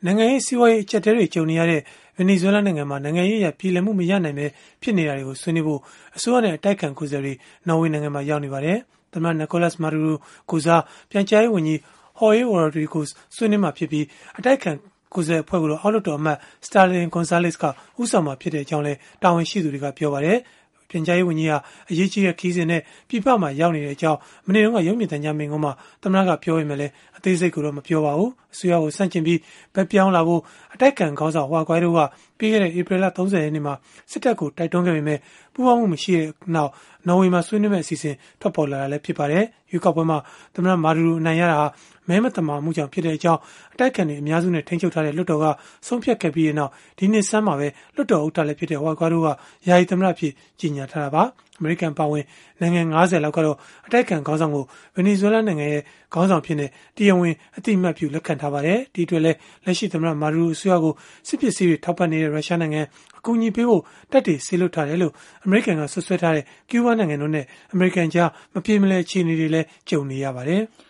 နိုင်ငံရေးစီးပွားရေးအကျပ်အတည်းတွေကြုံနေရတဲ့ဗင်နီဇွဲလားနိုင်ငံမှာနိုင်ငံရေးအရပြည်လည်မှုမရနိုင်ပဲဖြစ်နေတာတွေကိုဆွေးနွေးဖို့အစိုးရနဲ့အတိုက်အခံကိုယ်စားလှယ်တွေနော်ဝေနိုင်ငံမှာရောက်နေပါတယ်။သမ္မတနီကိုလတ်မာဒူရိုကိုစားပြန်ကြားရေးဝန်ကြီးJorge Rodriguezဆွေးနွေးမှာဖြစ်ပြီးအတိုက်အခံကိုယ်စားလှယ်အဖွဲ့ကိုအောက်လွှတ်တော်အမတ်စတာလင်ဂွန်ဆာလက်စ်ကဦးဆောင်မှာဖြစ်ကြောင်းလည်းတာဝန်ရှိသူတွေကပြောပါတယ်။ပြန်ကြားရေးဝန်ကြီးဟာအရေးကြီးတဲ့ခီးစဉ်နဲ့ပြည်ပမှာရောက်နေတဲ့အကြောင်းမနေ့တုန်းကရုပ်မြင်သံကြားမိန့်ခွန်းမှာသမ္မတကပြောပေမဲ့လည်းအသေးစိတ်ကိုတော့မပြောပါဘူး။အစိုးရကိုစန့်ကျင်ပြီးဗက်ပြောင်းလာဖို့အတိုက်အခံခေါင်းဆောင်ဟွာကွိုင်းတို့ကပြီးခဲ့တဲ့ဧပြီလ30ရက်နေ့မှာစစ်တပ်ကိုတိုက်တွန်းခဲ့ပေမဲ့ပူးပေါင်းမှုမရှိတဲ့နောက်နော်ဝေမှာဆွေးနွေးမယ့်အစီအစဉ်ထွက်ပေါ်လာတာလည်းဖြစ်ပါတယ်။ရွေးကောက်ပွဲမှာသမ္မတမာဒူရိုအနိုင်ရတာဟာမဲမတမာမှုကြောင့်ဖြစ်တဲ့အကြောင်းအတိုက်အခံတွေအများစုနဲ့ထိန်းချုပ်ထားတဲ့လွှတ်တော်ကဆုံးဖြတ်ခဲ့ပြီးတဲ့နောက်ဒီနှစ်ဆန်းမှာပဲလွှတ်တော်ဥက္ကဋ္ဌလည်းဖြစ်တဲ့ဟွာကွိုင်းတို့ကယာယီသမ္မတအဖြစ်ကြေညာထားတာပါ။အမေရိကန်ပါဝင်နိုင်ငံ90လောက်ကတော့အတိုက်အခံခေါင်းဆောင်ကိုဗင်နီဇွဲလားနိုင်ငံရဲ့ခေါင်းဆောင်ဖြစ်နေတရားဝင်အတိအမှတ်ပြုလက်ခံထားပါတယ်။ဒီအတွက်လည်းလက်ရှိသမ္မတမာဒူရိုအစိုးရကိုစစ်ပစ္စည်းတွေထောက်ပံ့နေတဲ့ရုရှားနိုင်ငံအကူအညီပေးဖို့တပ်တွေဆေးလွတ်ထားတယ်လို့အမေရိကန်ကဆွဆွဲထားတဲ့ကျူးဘားနိုင်ငံတို့နဲ့အမေရိကန်ကြားမပြေမလည်အခြေအနေတွေလည်းကြုံနေရပါတယ်။